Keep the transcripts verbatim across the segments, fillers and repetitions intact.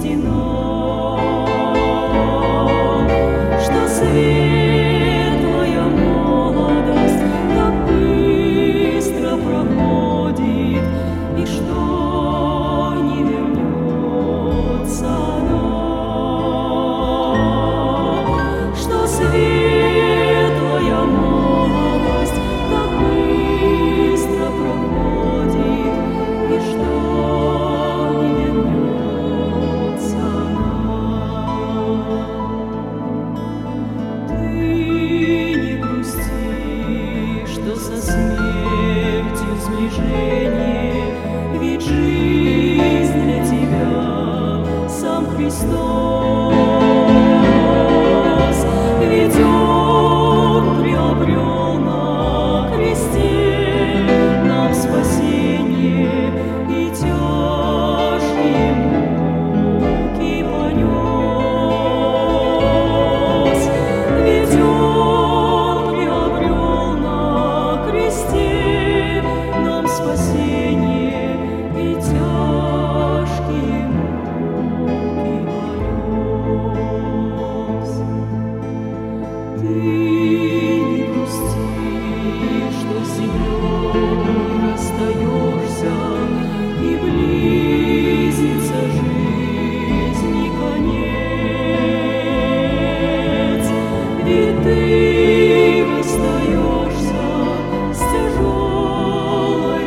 спасена, что светлая молодость так быстро проходит, и что не вернется она, что светлая молодость так быстро проходит, и что не вернется она. Ты не грусти, что со смертью сближение, ведь жизнь для тебя сам Христос, ведь Он приобрел на кресте нам спасение и тяжкие муки понес, ведь Он приобрел на кресте нам спасение и тяжкие муки понес. Ты не грусти, что с землей расстаешься, и близится жизни конец, ведь ты расстаешься с тяжелой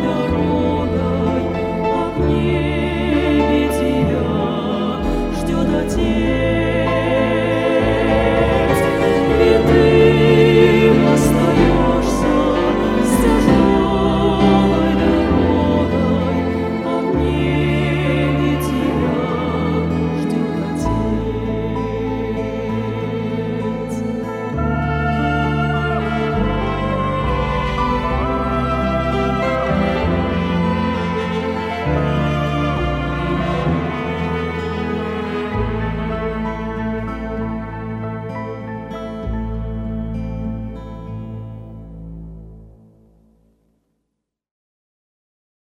дорогой, а в небе тебя ждет Отец.